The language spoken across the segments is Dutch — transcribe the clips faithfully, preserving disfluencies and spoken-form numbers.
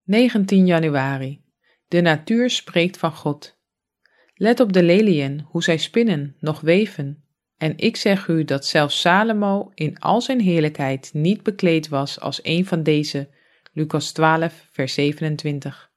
negentien januari. De natuur spreekt van God. Let op de leliën, hoe zij spinnen, nog weven. En ik zeg u dat zelfs Salomo in al zijn heerlijkheid niet bekleed was als een van deze. Lucas twaalf, vers zevenentwintig.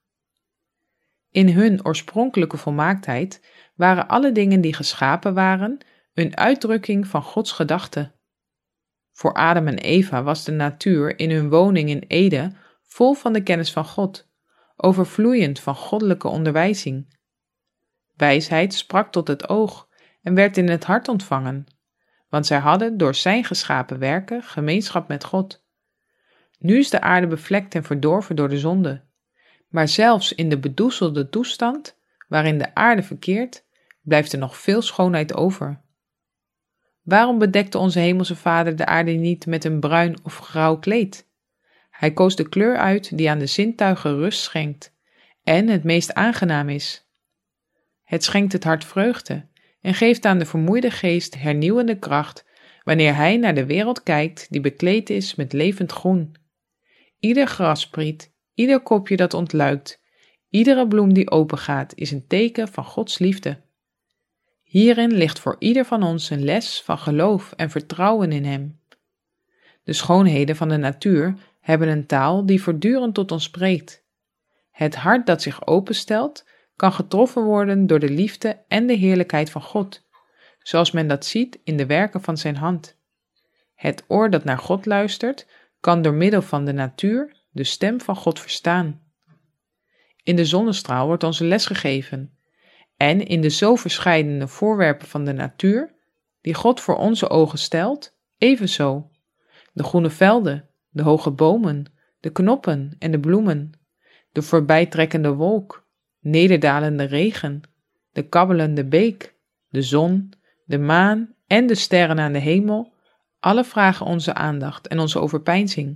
In hun oorspronkelijke volmaaktheid waren alle dingen die geschapen waren een uitdrukking van Gods gedachte. Voor Adam en Eva was de natuur in hun woning in Eden vol van de kennis van God, overvloeiend van goddelijke onderwijzing. Wijsheid sprak tot het oog en werd in het hart ontvangen, want zij hadden door zijn geschapen werken gemeenschap met God. Nu is de aarde bevlekt en verdorven door de zonde, maar zelfs in de bedoezelde toestand waarin de aarde verkeert, blijft er nog veel schoonheid over. Waarom bedekte onze hemelse Vader de aarde niet met een bruin of grauw kleed? Hij koos de kleur uit die aan de zintuigen rust schenkt en het meest aangenaam is. Het schenkt het hart vreugde en geeft aan de vermoeide geest hernieuwende kracht wanneer hij naar de wereld kijkt die bekleed is met levend groen. Ieder grasspriet, ieder kopje dat ontluikt, iedere bloem die opengaat is een teken van Gods liefde. Hierin ligt voor ieder van ons een les van geloof en vertrouwen in Hem. De schoonheden van de natuur hebben een taal die voortdurend tot ons spreekt. Het hart dat zich openstelt, kan getroffen worden door de liefde en de heerlijkheid van God, zoals men dat ziet in de werken van zijn hand. Het oor dat naar God luistert, kan door middel van de natuur de stem van God verstaan. In de zonnestraal wordt onze les gegeven, en in de zo verscheidene voorwerpen van de natuur, die God voor onze ogen stelt, evenzo. De groene velden, de hoge bomen, de knoppen en de bloemen, de voorbijtrekkende wolk, nederdalende regen, de kabbelende beek, de zon, de maan en de sterren aan de hemel, alle vragen onze aandacht en onze overpeinzing.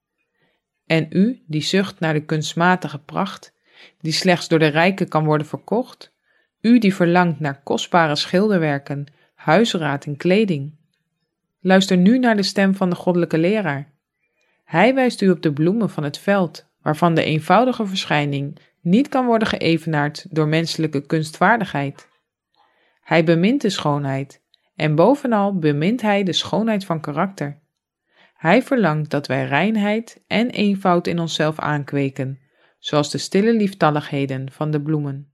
En u, die zucht naar de kunstmatige pracht, die slechts door de rijken kan worden verkocht, u die verlangt naar kostbare schilderwerken, huisraad en kleding, luister nu naar de stem van de goddelijke leraar. Hij wijst u op de bloemen van het veld, waarvan de eenvoudige verschijning niet kan worden geëvenaard door menselijke kunstvaardigheid. Hij bemint de schoonheid, en bovenal bemint hij de schoonheid van karakter. Hij verlangt dat wij reinheid en eenvoud in onszelf aankweken, zoals de stille lieftalligheden van de bloemen.